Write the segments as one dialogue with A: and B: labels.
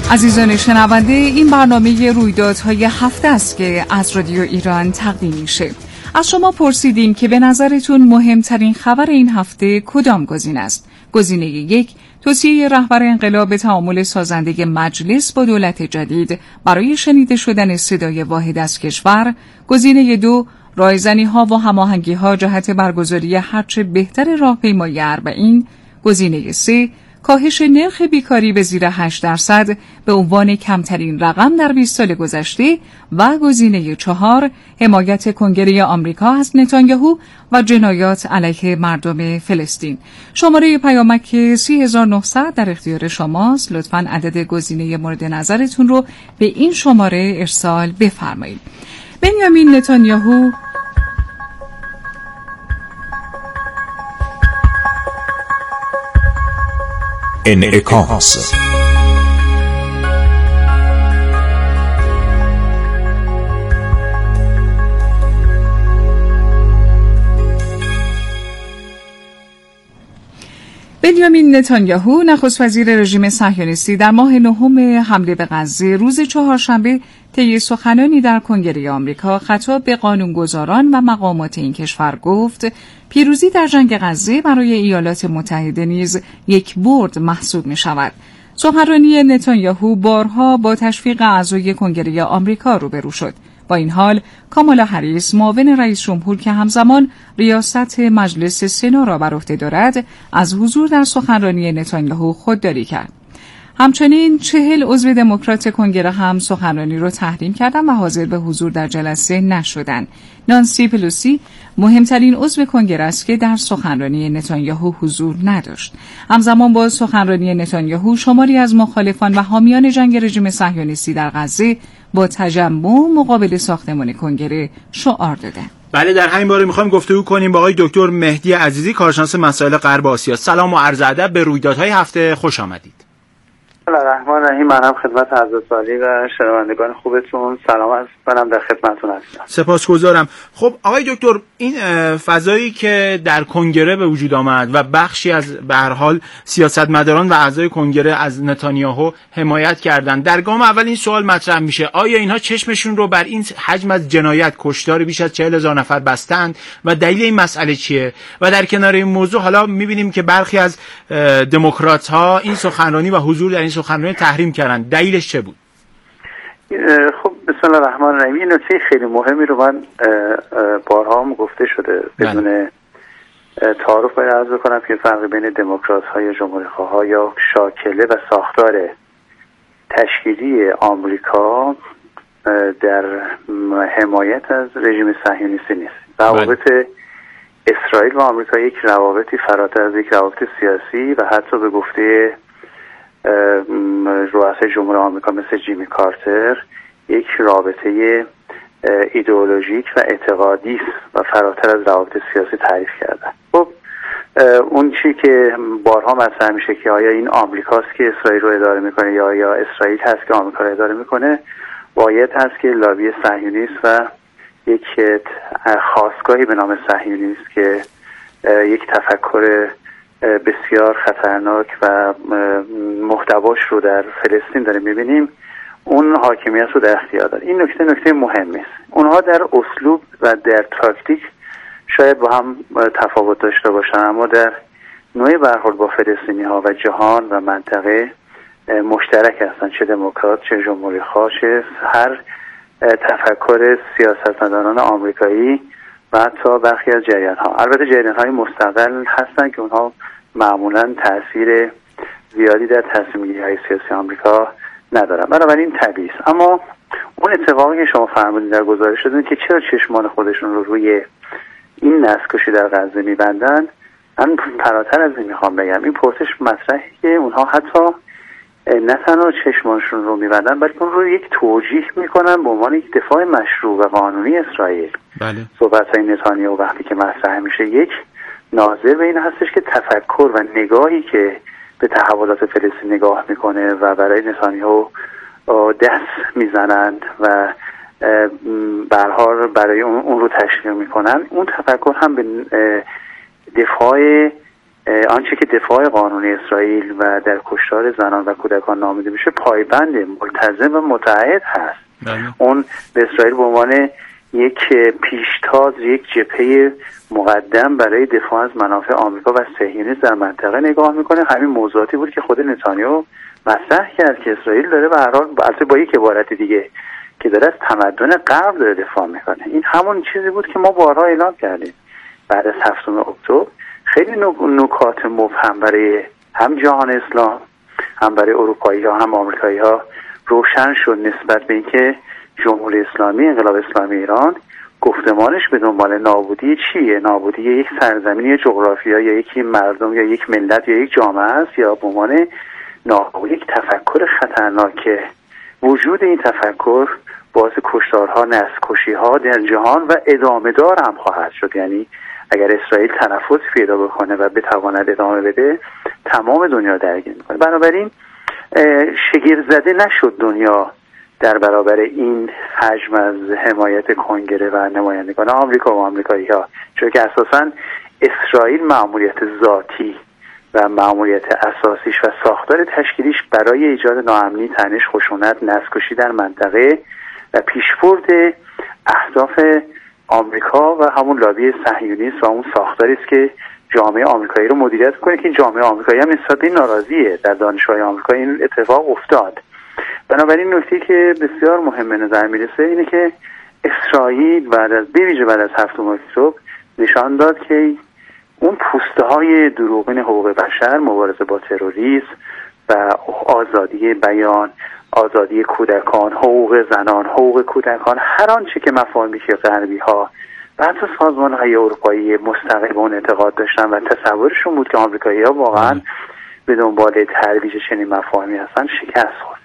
A: عزیزان شنونده، این برنامه رویدادهای هفته است که از رادیو ایران تقدیم میشه. از شما پرسیدیم که به نظرتون مهمترین خبر این هفته کدام گزینه است؟ گزینه 1 توصیه رهبر انقلاب به تعامل سازنده مجلس با دولت جدید برای شنیده شدن صدای واحد از کشور. گزینه 2 رایزنی‌ها و هماهنگی‌ها جهت برگزاری هرچه بهتر راهپیمایی اربعین. گزینه 3 کاهش نرخ بیکاری به زیر 8% به عنوان کمترین رقم در 20 سال گذشته و گزینه 4 حمایت کنگره آمریکا از نتانیاهو و جنایات علیه مردم فلسطین. شماره پیامک 3900 در اختیار شماست. لطفاً عدد گزینه مورد نظرتون رو به این شماره ارسال بفرمایید. بنیامین نتانیاهو
B: انعکاس.
A: بنیامین نتانیاهو نخست وزیر رژیم صهیونیستی در ماه نهم حمله به غزه روز چهارشنبه طی سخنانی در کنگره آمریکا خطاب به قانونگذاران و مقامات این کشور گفت پیروزی در جنگ غزه برای ایالات متحده نیز یک برد محسوب می شود. سخنرانی نتانیاهو بارها با تشویق اعضای کنگره آمریکا روبرو شد. با این حال کامالا هریس معاون رئیس جمهور که همزمان ریاست مجلس سنا را بر عهده دارد از حضور در سخنرانی نتانیاهو خودداری کرد. همچنین 40 عضو دموکرات کنگره هم سخنرانی را تحریم کردند و حاضر به حضور در جلسه نشدند. نانسی پلوسی مهمترین عضو کنگره است که در سخنرانی نتانیاهو حضور نداشت. همزمان با سخنرانی نتانیاهو شماری از مخالفان و حامیان جنگ رژیم صهیونیستی در غزه با تجمع مقابل ساختمان کنگره شعار دادند.
C: بله، در همین باره میخوایم گفتگو کنیم با آقای دکتر مهدی عزیزی، کارشناس مسائل غرب آسیا. سلام و عرض ادب به رویدادهای هفته، خوش آمدید.
D: بسم الله الرحمن الرحیم. منم خدمت حضرت عالی و شنوندگان خوبتون سلام عرض می‌کنم، در خدمتتون هستم.
C: سپاسگزارم. خب آقای دکتر، این فضایی که در کنگره به وجود آمد و بخشی از به هر حال سیاستمداران و اعضای کنگره از نتانیاهو حمایت کردند، در گام اول این سوال مطرح میشه آیا اینها چشمشون رو بر این حجم از جنایت، کشتار بیش از 40,000 نفر بستند و دلیل این مسئله چیه؟ و در کنار این موضوع حالا می‌بینیم که برخی از دموکرات‌ها این سخنرانی و حضور در این سخنرانی تحریم کردن، دلیلش چه بود؟
D: خب بسم الله الرحمن الرحیم. این نکته خیلی مهمی رو من بارها هم گفته شده بدون تعارف باید عرض بکنم که فرق بین دموکرات‌ها یا جمهوری‌خواها یا شاکله و ساختار تشکیلی آمریکا در حمایت از رژیم صهیونیستی نیست. روابط اسرائیل و آمریکا یک روابطی فراتر از یک روابط سیاسی و حتی به گفته رؤسای جمهور آمریکا مثل جیمی کارتر یک رابطه ایدئولوژیک و اعتقادی و فراتر از روابط سیاسی تعریف کردن. خب اون چی که بارها مطرح میشه که آیا این آمریکاست که اسرائیل رو اداره میکنه یا اسرائیل هست که آمریکا رو اداره میکنه، باید هست که لابی صهیونیست و یک خاستگاهی به نام صهیونیست که یک تفکر بسیار خطرناک و محتواش رو در فلسطین داره میبینیم، اون حاکمیت رو در اختیار داره. این نکته مهمی است. اونها در اسلوب و در تاکتیک شاید با هم تفاوت داشته باشن، اما در نوع برخورد با فلسطینی ها و جهان و منطقه مشترک هستن، چه دموکرات چه جمهوری خواه چه هر تفکر سیاستمداران آمریکایی و حتی برخی از جریان ها. البته جریان های مستقل هستن که اونها معمولا تاثیر زیادی در تصمیم گیری های سیاسی آمریکا ندارن، بنابراین طبیعی است. اما اون اتفاقی که شما فرمودید در گزارش دادن که چرا چشمان خودشون رو روی این نسل‌کشی در غزه می‌بندن، من فراتر از این میخوام بگم این پرسش مطرحه که اونها حتی نه تنها چشمانشون رو می‌بندن بلکه اون رو یک توجیه میکنن به عنوان یک دفاع مشروع و قانونی اسرائیل.
C: بله.
D: صحبت‌های نتانیاهو وقتی که مطرح میشه یک ناظر به این هستش که تفکر و نگاهی که به تحولات فلسطین نگاه میکنه و برای نتانیاهو دست میزنند و برای اون رو تشویق میکنن، اون تفکر هم به دفاع آنچه که دفاع قانونی اسرائیل و در کشتار زنان و کودکان نامیده میشه پایبند، ملتزم و متعهد هست. اون به اسرائیل به عنوان یک پیشتاز، یک جبهه مقدم برای دفاع از منافع آمریکا و صهیونیسم در منطقه نگاه میکنه. همین موضوعاتی بود که خود نتانیاهو مطرح کرد که اسرائیل داره به هر حال، البته با یک عبارت دیگه، که داره از تمدن غرب داره دفاع میکنه. این همون چیزی بود که ما بارها اعلام کردیم. بعد از 7 اکتبر خیلی نکات مبهم برای هم جهان اسلام، هم برای اروپایی ها، هم آمریکایی ها روشن شد نسبت به اینکه جمهوری اسلامی، انقلاب اسلامی ایران، گفتمانش به دنبال نابودی چیه؟ نابودی یک سرزمین جغرافیا یا یک مردم یا یک ملت یا یک جامعه است، یا به عنوان نابودی یک تفکر خطرناکه. وجود این تفکر باعث کشتارها، نسل‌کشی‌ها در جهان و ادامه دار هم خواهد شد. یعنی اگر اسرائیل تنفس پیدا بکنه و بتواند ادامه بده، تمام دنیا درگیر میکنه. بنابراین شگفت‌زده نشد دنیا در برابر این حجم از حمایت کنگره و نمایندگان آمریکا و آمریکایی‌ها، چون که اساساً اسرائیل مأموریت ذاتی و مأموریت اساسیش و ساختار تشکیلیش برای ایجاد ناامنی، تنش، خشونت، نسل‌کشی در منطقه و پیشبرد اهداف آمریکا و همون لابی صهیونیست و اون ساختاری است که جامعه آمریکایی رو مدیریت کنه، که این جامعه آمریکایی هم نسبت به ناراضیه. در دانشگاه آمریکا این اتفاق افتاد. بنابراین نکته که بسیار مهم به نظر میرسه اینه که اسرائیل به ویژه بعد از 7 اکتبر نشان داد که اون پوسته های دروغین حقوق بشر، مبارزه با تروریسم و آزادی بیان، آزادی کودکان، حقوق زنان، حقوق کودکان، هر آنچه که مفاهیمی که غربی ها و حتی سازمان های اروپایی مستقل به اون اعتقاد داشتن و تصورشون بود که آمریکایی ها واقعا به دنبال ترویج چنین مفاهیمی هستن، شکست خورد.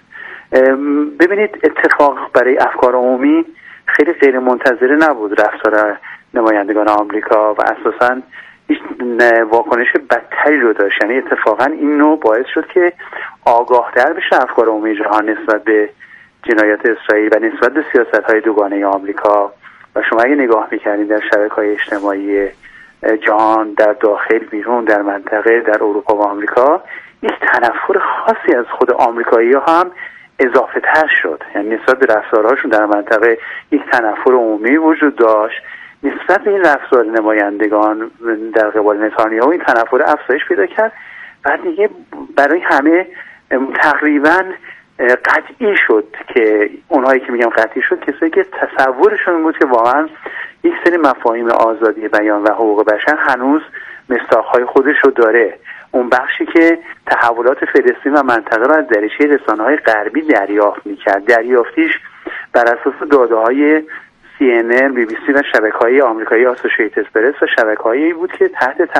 D: ببینید اتفاق برای افکار عمومی خیلی غیر منتظره نبود رفتار نمایندگان آمریکا و اساساً هیچ واکنش بدتری رو داشت. یعنی اتفاقا این نوع باعث شد که آگاه‌تر بشه افکار عمومی جهان نسبت به جنایات اسرائیل و نسبت به سیاست‌های دوگانه آمریکا. و شما اگه نگاه می‌کردید در شبکه‌های اجتماعی جهان، در داخل، بیرون، در منطقه، در اروپا و آمریکا، یک تنفر خاصی از خود آمریکایی‌ها هم اضافه تر شد. یعنی نسبت به رفتارهاشون در منطقه یک تنفر عمومی وجود داشت. نسبت به این رفتار نمایندگان در قبال نتانیاهو این تنفر افزایش پیدا کرد. بعد دیگه برای همه تقریباً قطعی شد که اونهایی که میگم قطعی شد، کسایی که تصورشون بود که واقعاً یک سری مفاهیم آزادی بیان و حقوق بشر هنوز مصداق‌های خودش رو داره. اون بخشی که تحولات فلسطین و منطقه رو از دریچه رسانه‌های غربی دریافت می‌کرد، دریافتیش بر اساس داده‌های CNN، BBC و شبکه‌های آمریکایی آسوشیتد پرس و شبکه‌هایی بود که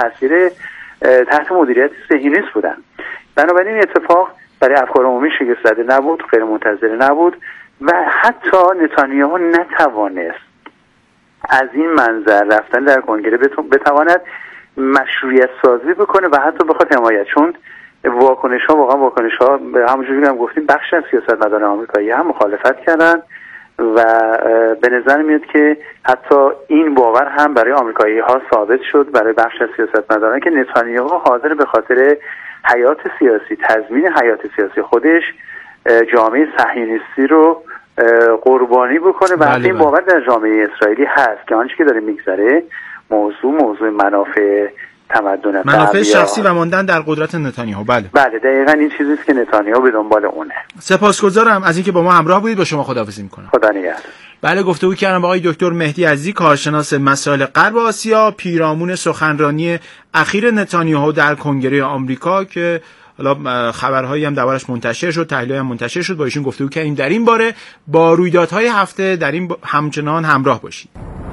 D: تحت مدیریت صهیونیست بودن. بنابراین اتفاق برای افکار عمومی شگفت‌زده نبود، غیر منتظره نبود و حتی نتانیاهو نتوانست از این منظر رفتن در کنگره بتواند مشروعیت سازی بکنه و حتی بخواد حمایت، چون واکنش‌ها به همونجوری که هم گفتیم بخش از سیاستمداران آمریکایی هم مخالفت کردن و به نظر میاد که حتی این باور هم برای آمریکایی‌ها ثابت شد، برای بخش از سیاستمداران، که نتانیاهو حاضر به خاطر حیات سیاسی، تضمین حیات سیاسی خودش جامعه صهیونیستی رو قربانی بکنه و این باور در جامعه اسرائیلی هست که آنچه که داره میگذره موضوع منافع تمدن،
C: منافع شخصی و ماندن در قدرت نتانیاهو.
D: بله دقیقاً این چیزی است که نتانیاهو به دنبال اونه.
C: سپاسگزارم از اینکه با ما همراه بودید. با شما خداحافظی میکنم.
D: خدا نگهدار.
C: بله، گفتگو کردم با آقای دکتر مهدی عزیزی، کارشناس مسائل غرب آسیا، پیرامون سخنرانی اخیر نتانیاهو در کنگره آمریکا که حالا خبرهایی هم دربارش منتشر شد، تحلیل‌هایی هم منتشر شد. با ایشون گفتگو کردیم در این باره. با رویدادهای هفته در این همچنان همراه باشید.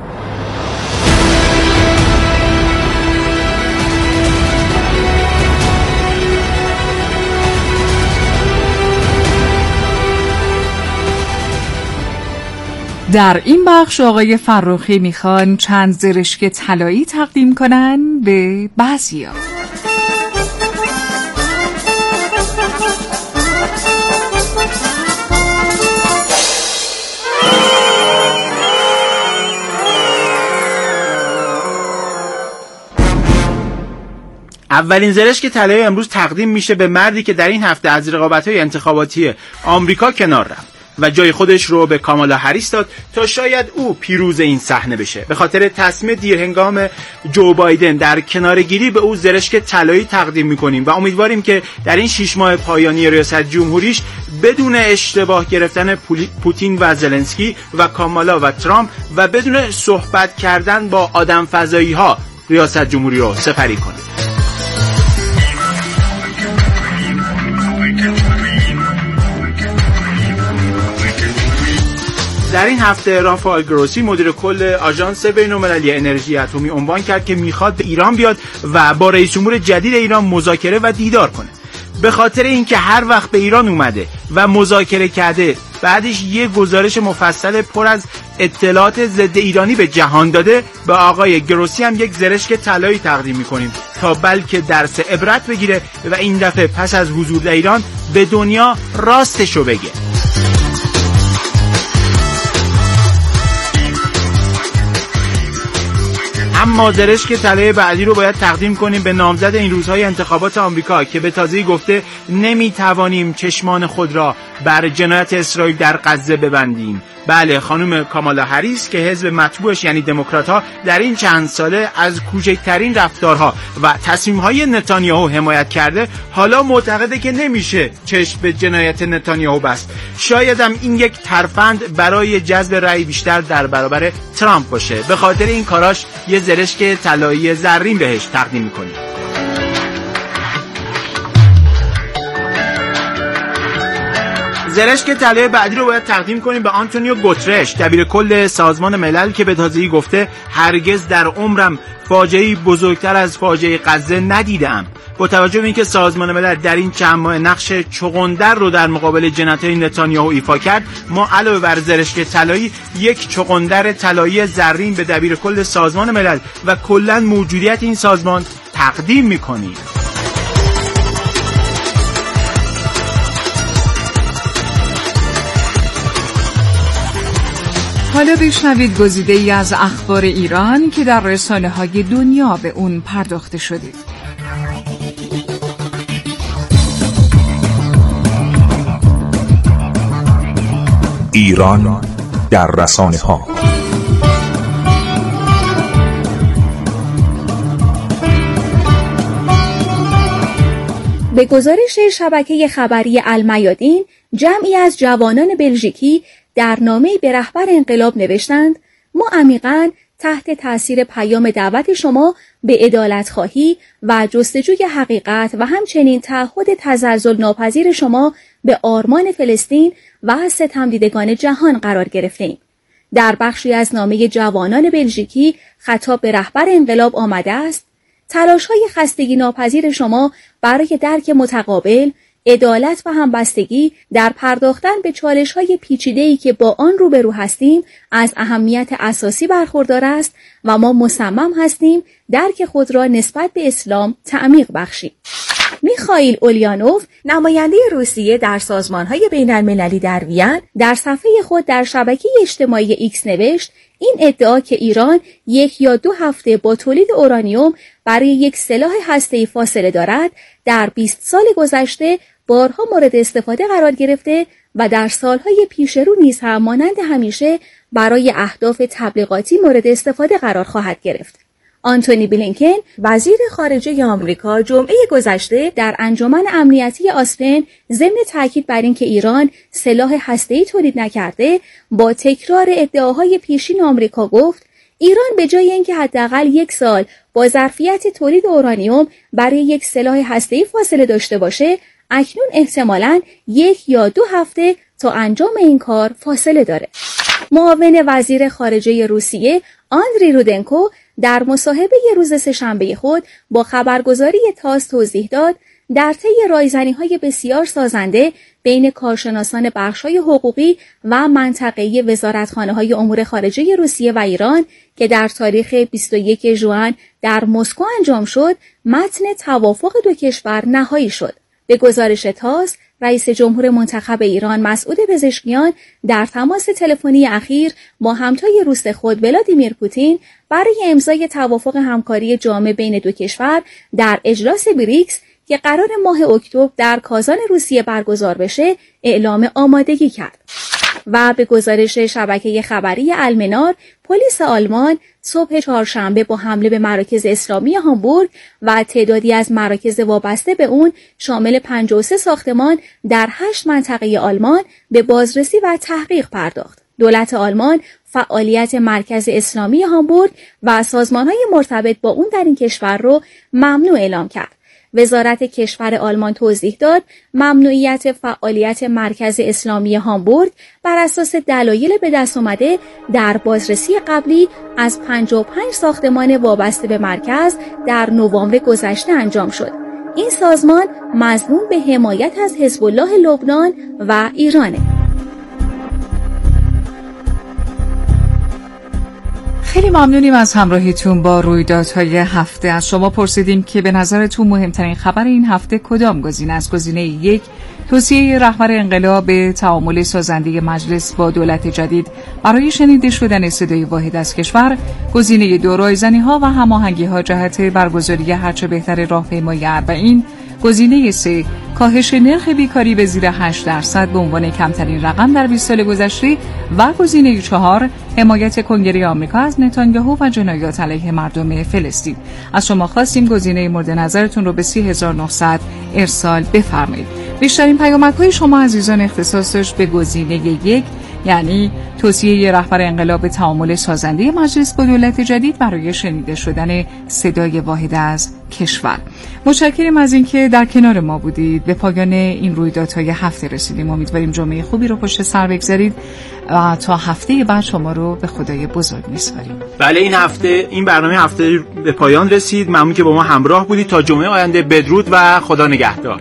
A: در این بخش آقای فرخی میخوان چند زرشک طلایی تقدیم کنن به بعضیا.
C: اولین زرشک طلایی امروز تقدیم میشه به مردی که در این هفته از رقابت‌های انتخاباتی آمریکا کنار رفت و جای خودش رو به کامالا هریس داد تا شاید او پیروز این صحنه بشه. به خاطر تصمیم دیرهنگام جو بایدن در کناره‌گیری به او زرشک طلایی تقدیم می‌کنیم و امیدواریم که در این 6 ماه پایانی ریاست جمهوریش بدون اشتباه گرفتن پوتین و زلنسکی و کامالا و ترامپ و بدون صحبت کردن با آدم فضایی‌ها ریاست جمهوری رو سپری کنه. در این هفته رافائل گروسی مدیر کل آژانس بین‌المللی انرژی اتمی عنوان کرد که میخواد به ایران بیاد و با رئیس جمهور جدید ایران مذاکره و دیدار کنه. به خاطر اینکه هر وقت به ایران اومده و مذاکره کرده بعدش یه گزارش مفصل پر از اطلاعات ضد ایرانی به جهان داده، به آقای گروسی هم یک زرشک طلایی تقدیم می‌کنیم تا بلکه درس عبرت بگیره و این دفعه پس از حضور در ایران به دنیا راستشو بگه. اما زرشک طلای بعدی رو باید تقدیم کنیم به نامزد این روزهای انتخابات آمریکا که به تازگی گفته نمیتوانیم چشمان خود را بر جنایت اسرائیل در غزه ببندیم. بله، خانم کامالا هریس که حزب مطبوعش یعنی دموکرات‌ها در این چند ساله از کوچکترین رفتارها و تصمیم‌های نتانیاهو حمایت کرده، حالا معتقده که نمیشه چشم به جنایت نتانیاهو بست. شاید هم این یک ترفند برای جذب رأی بیشتر در برابر ترامپ باشه. به خاطر این کاراش یه زرشک طلایی زرین بهش تقدیم می‌کنیم. زرشک طلای بعدی رو باید تقدیم کنیم به آنتونیو گوترش، دبیر کل سازمان ملل که به تازگی گفته هرگز در عمرم فاجعه‌ای بزرگتر از فاجعه غزه ندیدم. با توجه به اینکه سازمان ملل در این چند ماه نقش چغندر رو در مقابل جنایت‌های نتانیاهو ایفا کرد، ما علاوه بر زرشک طلایی یک چغندر طلایی زرین به دبیر کل سازمان ملل و کلاً موجودیت این سازمان تقدیم می‌کنیم.
A: حالا بشنوید گزیده‌ای از اخبار ایران که در رسانه‌های دنیا به اون پرداخته شده.
B: ایران در رسانه‌ها.
E: به گزارش شبکه خبری المیادین، جمعی از جوانان بلژیکی در نامه‌ای به رهبر انقلاب نوشتند: ما عمیقاً تحت تأثیر پیام دعوت شما به عدالت‌خواهی و جستجوی حقیقت و همچنین تعهد تزلزل ناپذیر شما به آرمان فلسطین و ستمدیدگان جهان قرار گرفتیم. در بخشی از نامه جوانان بلژیکی خطاب به رهبر انقلاب آمده است: تلاش‌های خستگی ناپذیر شما برای درک متقابل، عدالت و همبستگی در پرداختن به چالش‌های پیچیده‌ای که با آن روبرو هستیم از اهمیت اساسی برخوردار است و ما مصمم هستیم درک خود را نسبت به اسلام تعمیق بخشیم. میخائیل اولیانوف، نماینده روسیه در سازمان‌های بین‌المللی در وین، در صفحه خود در شبکه اجتماعی ایکس نوشت: این ادعا که ایران 1 یا 2 هفته با تولید اورانیوم برای یک سلاح هسته‌ای فاصله دارد، در 20 سال گذشته بارها مورد استفاده قرار گرفته و در سالهای پیش رو نیز هم مانند همیشه برای اهداف تبلیغاتی مورد استفاده قرار خواهد گرفت. آنتونی بلینکن، وزیر خارجه آمریکا، جمعه گذشته در انجمن امنیتی آسپن ضمن تاکید بر اینکه ایران سلاح هسته‌ای تولید نکرده، با تکرار ادعاهای پیشین آمریکا گفت: ایران به جای اینکه حداقل 1 سال با ظرفیت تولید اورانیوم برای یک سلاح هسته‌ای فاصله داشته باشه، اکنون احتمالاً 1 یا 2 هفته تا انجام این کار فاصله داره. معاون وزیر خارجه روسیه آندری رودنکو در مصاحبه روز سه‌شنبه خود با خبرگزاری تاس توضیح داد: در طی رایزنی‌های بسیار سازنده بین کارشناسان بخش‌های حقوقی و منطقه‌ای وزارتخانه‌های امور خارجه روسیه و ایران که در تاریخ 21 ژوئن در مسکو انجام شد، متن توافق 2 کشور نهایی شد. به گزارش تاس، رئیس جمهور منتخب ایران مسعود پزشکیان در تماس تلفنی اخیر با همتای روس خود ولادیمیر پوتین برای امضای توافق همکاری جامع بین دو کشور در اجلاس بریکس که قرار ماه اکتبر در کازان روسیه برگزار بشه اعلام آمادگی کرد. و به گزارش شبکه خبری المنار، پلیس آلمان صبح چهارشنبه با حمله به مراکز اسلامی هامبورگ و تعدادی از مراکز وابسته به اون شامل 53 ساختمان در 8 منطقه آلمان به بازرسی و تحقیق پرداخت. دولت آلمان فعالیت مرکز اسلامی هامبورگ و سازمان‌های مرتبط با اون در این کشور رو ممنوع اعلام کرد. وزارت کشور آلمان توضیح داد ممنوعیت فعالیت مرکز اسلامی هامبورگ بر اساس دلایل به دست آمده در بازرسی قبلی از 55 ساختمان وابسته به مرکز در نوامبر گذشته انجام شد. این سازمان مظنون به حمایت از حزب الله لبنان و ایرانه.
A: خیلی ممنونیم از همراهیتون با رویدادهای هفته. از شما پرسیدیم که به نظرتون مهمترین خبر این هفته کدام گزینه است؟ گزینه 1 توصیه رهبر انقلاب به تعامل سازنده مجلس با دولت جدید برای شنیده شدن صدای واحد از کشور. گزینه 2 رایزنی‌ها و هماهنگی‌ها جهت برگزاری هرچه بهتر راهپیمایی اربعین. گزینه 3 کاهش نرخ بیکاری به زیر 8% به عنوان کمترین رقم در 20 سال گذشته و گزینه 4 حمایت کنگره آمریکا از نتانیاهو و جنایات علیه مردم فلسطین. از شما خواستیم گزینه مورد نظرتون رو به 30900 ارسال بفرمایید. بیشترین پیامک‌های شما عزیزان اختصاص داشت به گزینه 1 یعنی توصیه رهبر انقلاب تعامل سازنده مجلس با دولت جدید برای شنیده شدن صدای واحد از کشور. متشکرم از اینکه در کنار ما بودید. به پایان این رویدادهای هفته رسیدیم. امیدواریم جمعه خوبی رو پشت سر بگذارید و تا هفته بعد شما رو به خدای بزرگ می‌سپاریم.
C: بله این برنامه هفته به پایان رسید. ممنون که با ما همراه بودید. تا جمعه آینده بدرود و خدا نگهدار.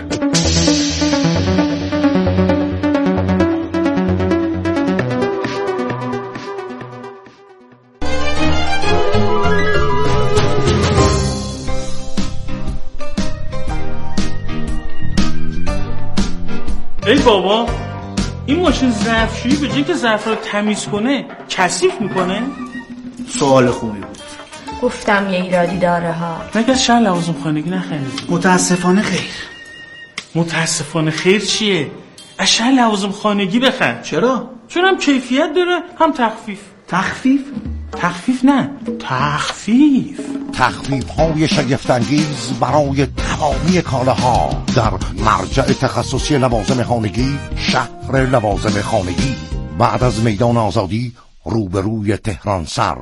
F: ای بابا، این ماشین ظرفشویی به جای که ظرف رو تمیز کنه کثیف میکنه؟
G: سوال خوبی بود.
H: گفتم یه ایرادی داره ها.
F: مگه از شهر لوازم خانگی نخریدی؟
G: متاسفانه خیر.
F: متاسفانه خیر چیه؟ از شهر لوازم خانگی بخر.
G: چرا؟
F: چون هم کیفیت داره هم تخفیف.
G: تخفیف؟
F: تخفیف نه، تخفیف.
I: تخفیف‌های شگفت‌انگیز برای تمامی کالاها در مرجع تخصصی لوازم خانگی، شهر لوازم خانگی، بعد از میدان آزادی روبروی تهران سر.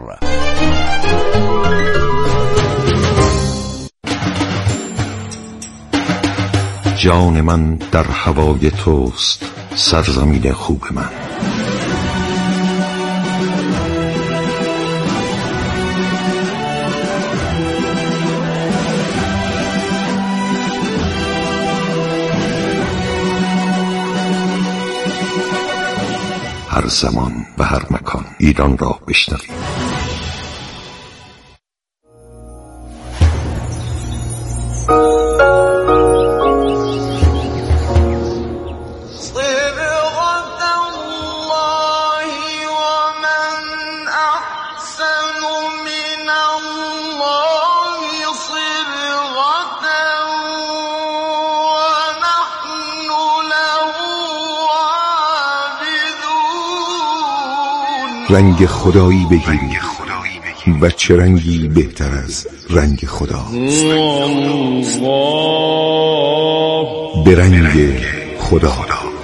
J: جان من در هوای توست، سرزمین خوب من. هر زمان و هر مکان ایران را بشنوید. رنگ خدایی بگیرید و چه رنگی بهتر از رنگ خدا. به رنگ خدا.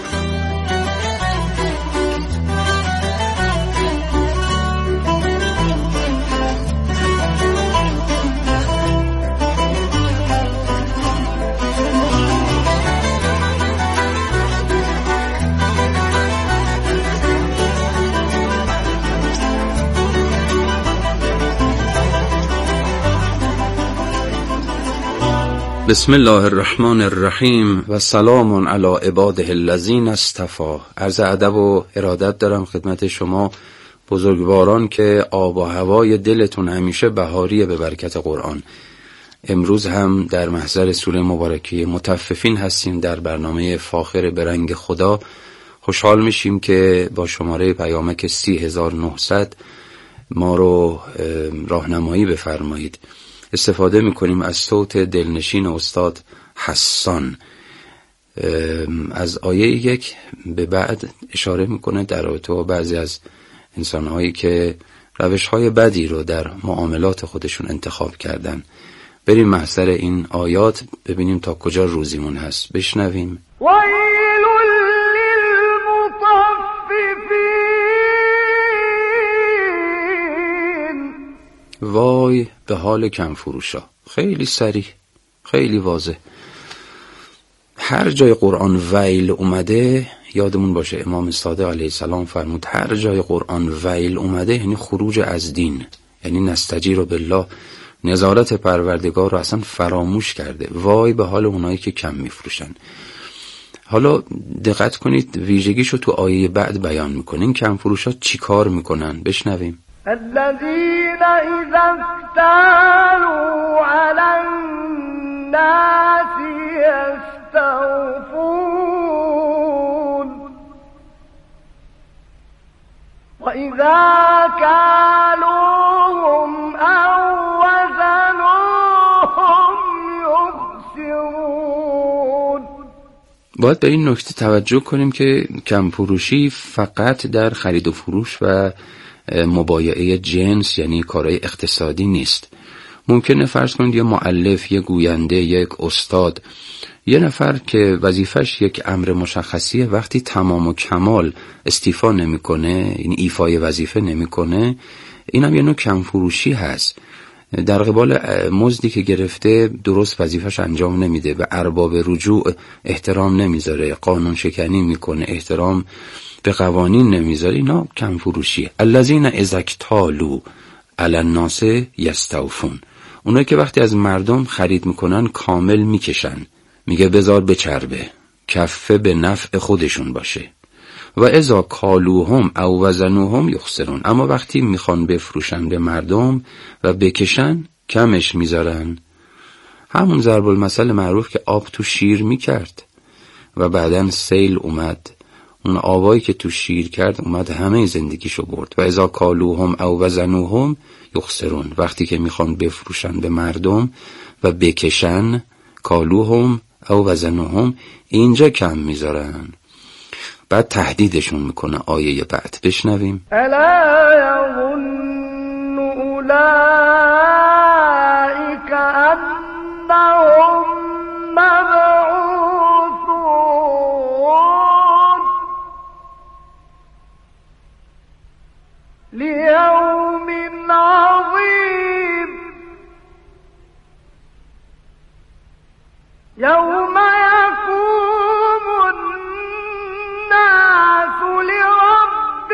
K: بسم الله الرحمن الرحیم و سلام علی عباده الذین اصطفی. عرض ادب و ارادت دارم خدمت شما بزرگواران که آب و هوای دلتون همیشه بهاریه به برکت قرآن. امروز هم در محضر سوره مبارکه مطففین هستیم در برنامه فاخر به رنگ خدا. خوشحال میشیم که با شماره پیامک 30900 ما رو راهنمایی بفرمایید. استفاده میکنیم از صوت دلنشین استاد حسان. از آیه 1 به بعد اشاره میکنه در رابطه با بعضی از انسانهایی که روشهای بدی رو در معاملات خودشون انتخاب کردن. بریم محضر این آیات ببینیم تا کجا روزیمون هست. بشنویم.
L: ویل للمطففین.
K: وای به حال کم فروشا. خیلی صریح، خیلی واضح. هر جای قرآن ویل اومده، یادمون باشه امام صادق علیه السلام فرمود هر جای قرآن ویل اومده یعنی خروج از دین، یعنی نستجیر بالله، نظارت پروردگار رو اصلا فراموش کرده. وای به حال اونایی که کم میفروشن. حالا دقت کنید ویژگیشو تو آیه بعد بیان میکنه. کم فروشا چی کار میکنن؟ بشنویم.
L: الذين اذا افتالوا على الناس يستوفون وإذا كالوهم أو وزنوهم يخسرون.
K: باید به این نکته توجه کنیم که کم فروشی فقط در خرید و فروش و مبایعه جنس یعنی کارهای اقتصادی نیست. ممکنه فرض کنید یه مؤلف، یه گوینده، یک استاد، یه نفر که وظیفش یک امر مشخصیه وقتی تمام و کمال استیفا نمیکنه، یعنی ایفای وظیفه نمیکنه، اینم یه نوع کم فروشی هست. در قبال مزدی که گرفته درست وظیفش انجام نمیده، به ارباب رجوع احترام نمیذاره، قانون شکنی میکنه، احترام به قوانین نمیذاره. اینا کم فروشیه. الذین اذا اکتالوا علی الناس یستوفون. اونایی که وقتی از مردم خرید میکنن کامل میکشن، میگه بذار بچربه، کفه به نفع خودشون باشه. و اذا کالوهم او وزنوهم یخسرون. اما وقتی میخوان بفروشن به مردم و بکشن کمش میذارن. همون ضرب المثل معروف که آب تو شیر میکرد و بعدن سیل اومد، اون آبایی که تو شیر کرد اومد همه زندگیشو برد. و اذا کالوهم او وزنوهم یخسرون. وقتی که میخوان بفروشن به مردم و بکشن، کالوهم او وزنوهم، اینجا کم میذارن. بعد تهدیدشون میکنه آیه بعد. بشنویم.
L: الا یظن اولئک انهم مبعوثون لیوم عظیم یوم یقوم الناس لرب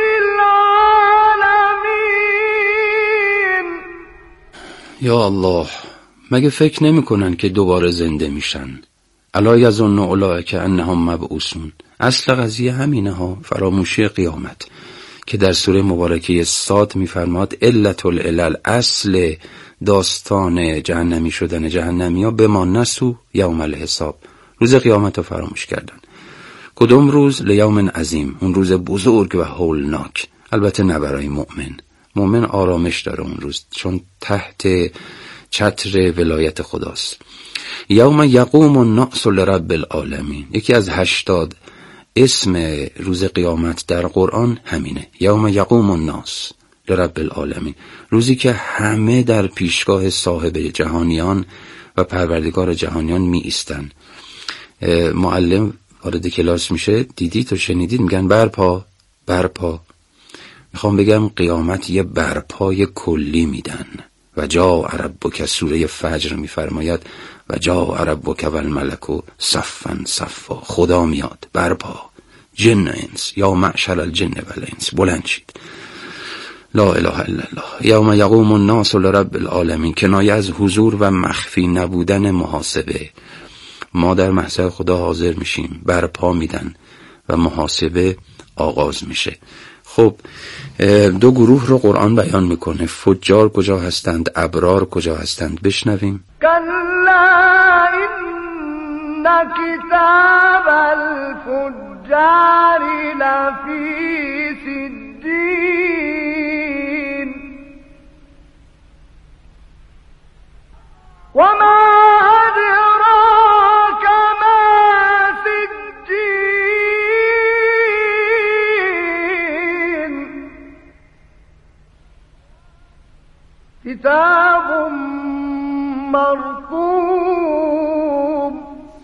L: العالمین.
K: یا الله، مگه فکر نمی‌کنن که دوباره زنده میشن؟ الا یظن اولئک انهم مبعوثون. اصل قضیه همینه ها، فراموشی قیامت که در سوره مبارکه صاد میفرماد علت العلل، اصل داستان جهنمی شدن جهنمیا به ما نسو یوم الحساب، روز قیامت رو فراموش کردن. کدوم روز؟ لیوم عظیم، اون روز بزرگ و هولناک. البته نه برای مؤمن. مؤمن آرامش داره اون روز، چون تحت چتر ولایت خداست. یوم یقوم الناس لرب العالمین. یکی از 80 اسم روز قیامت در قرآن همینه، یوم یقوم الناس لرب العالمین، روزی که همه در پیشگاه صاحب جهانیان و پروردگار جهانیان می ایستن. معلم وارد کلاس میشه، دیدید و شنیدید، میگن برپا برپا. میخوام بگم قیامت یه برپای کلی میدن. و جاء ربک، سوره فجر میفرماید و جاء ربک والملک صفا صفا. خدا میاد برپا، جن انس، یا معشر الجن والانس، بلند شید. لا اله الا الله. یوم یقوم الناس لرب العالمین، کنایه از حضور و مخفی نبودن محاسبه. ما در محضر خدا حاضر میشیم، برپا میدن و محاسبه آغاز میشه. خب 2 گروه رو قرآن بیان میکنه، فجار کجا هستند، ابرار کجا هستند. بشنویم.
L: کلا كتاب الفجار لفي سجين وما أدراك ما سجين كتاب مرقوم.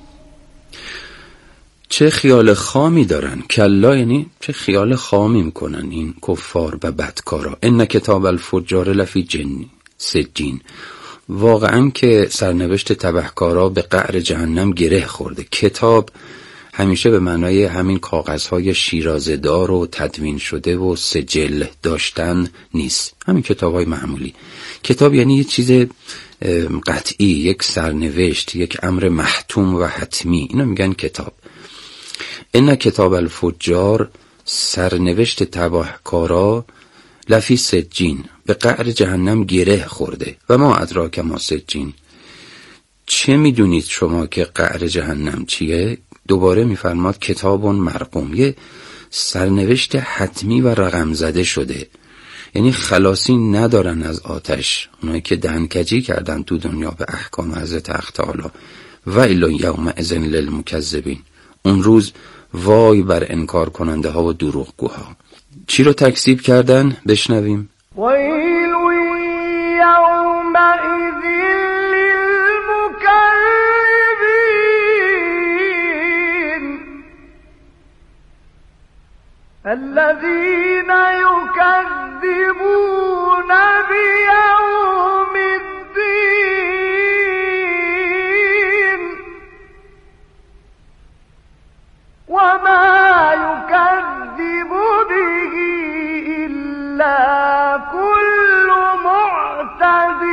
K: چه خیال خامی دارن، کلا یعنی چه خیال خامی میکنن این کفار و بدکارا. ان کتاب الفجار لفی سجین، واقعا که سرنوشت تبهکارا به قعر جهنم گره خورده. کتاب همیشه به معنای همین کاغذهای شیرازه‌دار و تدوین شده و سجل داشتن نیست، همین کتاب‌های معمولی. کتاب یعنی یه چیز قطعی، یک سرنوشت، یک امر محتوم و حتمی، اینو میگن کتاب. ان کتاب الفجار، سرنوشت تبهکارا، لفی سجین، به قعر جهنم گره خورده. و ما ادراک ما سجین، چه میدونید شما که قعر جهنم چیه؟ دوباره میفرماد کتاب مرقوم، یه سرنوشت حتمی و رقم زده شده، یعنی خلاصی ندارن از آتش اونایی که دهنکجی کردن تو دنیا به احکام حضرت حق تعالی. ویل یومئذ للمکذبین، اون روز وای بر انکار کننده ها و دروغگوها. چی رو تکذیب کردن؟ بشنویم.
L: ویل یومئذ للمکذبین الذین یکذبون بیوم الدین وما یکذب به إلا كل معتد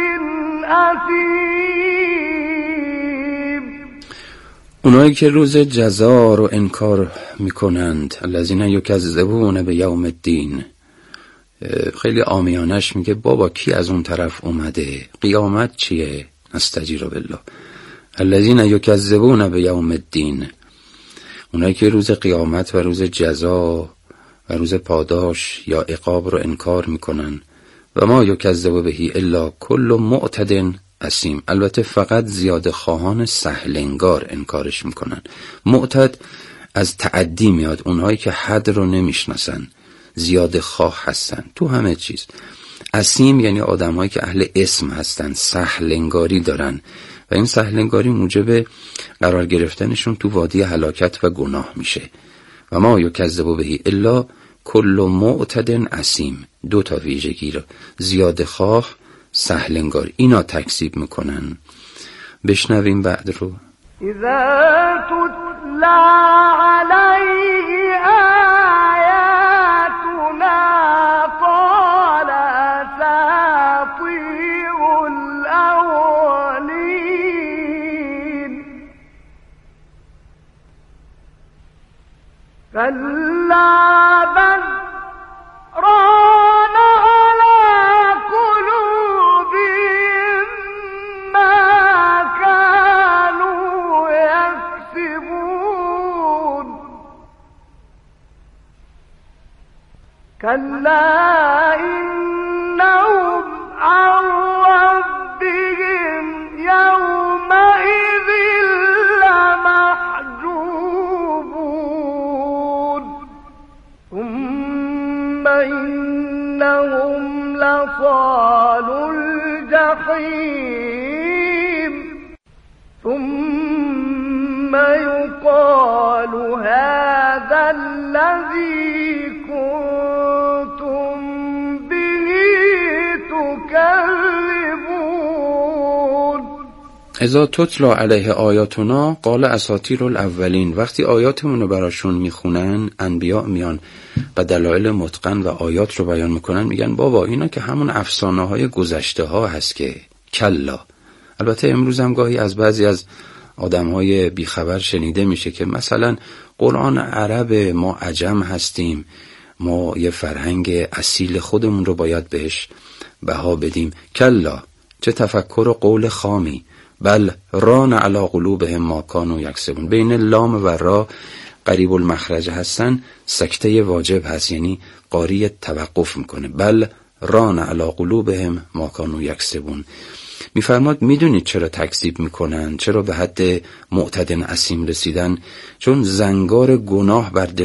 L: أثیم.
K: اونایی که روز جزا رو انکار میکنند، الذین یکذبون بیوم الدین، خیلی عامیانش میگه بابا کی از اون طرف اومده؟ قیامت چیه؟ نستجیر بالله. الذین یکذبون بیوم الدین، اونایی که روز قیامت و روز جزا و روز پاداش یا عقاب رو انکار میکنن. و ما یکذب بهی الا کل معتد اثیم، البته فقط زیاده خواهان سهلنگار انکارش میکنن. معتد از تعدی میاد، اونهایی که حد رو نمیشناسن، زیاده خواه هستن تو همه چیز. اثیم یعنی آدمایی که اهل اسم هستن، سهلنگاری دارن و این سهلنگاری موجب قرار گرفتنشون تو وادی هلاکت و گناه میشه. و ما یکذب بهی الا کل معتد اثیم، دو تا ویژگی رو، زیاده خواه، سهلنگار، اینا تکذیب میکنن. بشنویم بعد رو.
L: اذا تتلا علیه آیاتنا قال اساطیر الاولین كلا بل ران على قلوبهم ما كانوا يكسبون كلا إنهم عن ربهم يومئذ لمحجوبون ثم إنهم لصال الجحيم ثم يقال هذا الذي كنتم به تكذبون.
K: اذا تتلا علیه آیاتنا قال اساطیر الاولین، وقتی آیاتمون رو براشون میخونن، انبیا میان و دلایل متقن و آیات رو بیان میکنن، میگن بابا اینا که همون افسانه های گذشته ها هست که کلا. البته امروز هم گاهی از بعضی از آدم های بیخبر شنیده میشه که مثلا قرآن عرب، ما عجم هستیم، ما یه فرهنگ اصیل خودمون رو باید بهش بها بدیم. کلا، چه تفکر و قول خامی. بل ران علی قلوبهم ما کانوا یکسبون. بین لام و را قریب المخرج هستن، سکته واجب هست، یعنی قاری توقف میکنه. بل ران علی قلوبهم ما کانوا یکسبون. میفرماد میدونید چرا تکذیب میکنن، چرا به حد معتد اسیم رسیدن؟ چون زنگار گناه بر